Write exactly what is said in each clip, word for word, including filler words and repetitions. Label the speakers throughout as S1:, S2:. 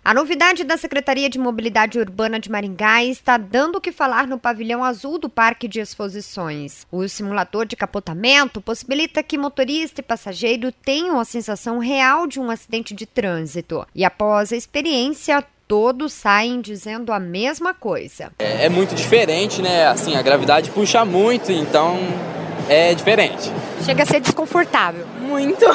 S1: A novidade da Secretaria de Mobilidade Urbana de Maringá está dando o que falar no pavilhão azul do Parque de Exposições. O simulador de capotamento possibilita que motorista e passageiro tenham a sensação real de um acidente de trânsito. E após a experiência, todos saem dizendo a mesma coisa.
S2: É, é muito diferente, né? Assim, a gravidade puxa muito, então é diferente.
S1: Chega a ser desconfortável.
S3: Muito.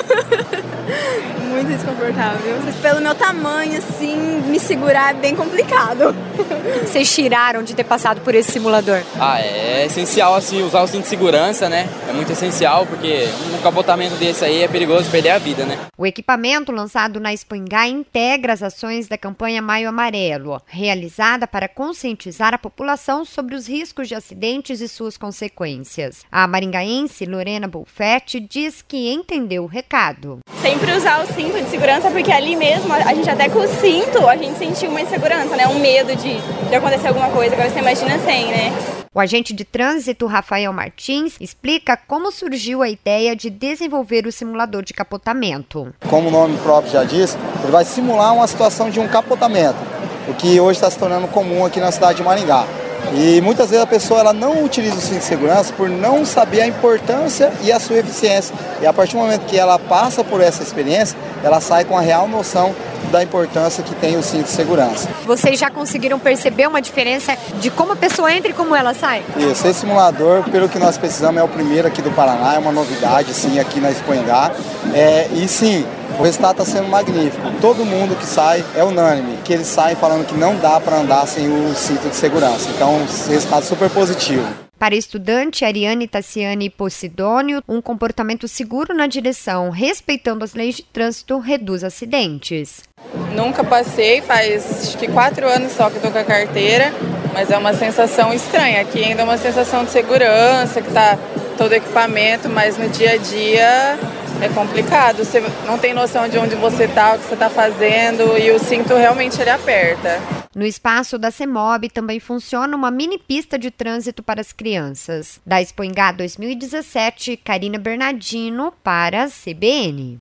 S3: Muito desconfortável. Pelo meu tamanho, assim, me segurar é bem complicado.
S1: Vocês tiraram de ter passado por esse simulador?
S2: Ah, é essencial, assim, usar o cinto de segurança, né? É muito essencial, porque um capotamento desse aí é perigoso perder a vida, né?
S1: O equipamento lançado na Expoingá integra as ações da campanha Maio Amarelo, realizada para conscientizar a população sobre os riscos de acidentes e suas consequências. A maringaense Lorena Bolfetti diz que entendeu o recado.
S3: Sempre usar o cinto de segurança, porque ali mesmo, a gente até com o cinto, a gente sentiu uma insegurança, né? Um medo de, de acontecer alguma coisa. Agora você imagina sem, né?
S1: O agente de trânsito, Rafael Martins, explica como surgiu a ideia de desenvolver o simulador de capotamento.
S4: Como o nome próprio já diz, ele vai simular uma situação de um capotamento, o que hoje está se tornando comum aqui na cidade de Maringá. E muitas vezes a pessoa ela não utiliza o cinto de segurança por não saber a importância e a sua eficiência. E a partir do momento que ela passa por essa experiência, ela sai com a real noção da importância que tem o cinto de segurança.
S1: Vocês já conseguiram perceber uma diferença de como a pessoa entra e como ela sai?
S4: Isso, esse simulador, pelo que nós precisamos, é o primeiro aqui do Paraná, é uma novidade sim, aqui na Expoingá. É, e sim, o resultado está sendo magnífico. Todo mundo que sai é unânime, que eles saem falando que não dá para andar sem o cinto de segurança. Então, o resultado é super positivo.
S1: Para a estudante Ariane Tassiane Posidônio, um comportamento seguro na direção, respeitando as leis de trânsito, reduz acidentes.
S5: Nunca passei, faz acho que quatro anos só que estou com a carteira, mas é uma sensação estranha. Aqui ainda é uma sensação de segurança, que está todo equipamento, mas no dia a dia é complicado. Você não tem noção de onde você está, o que você está fazendo, e o cinto realmente ele aperta.
S1: No espaço da CEMOB também funciona uma mini pista de trânsito para as crianças. Da Expoingá dois mil e dezessete, Karina Bernardino para a C B N.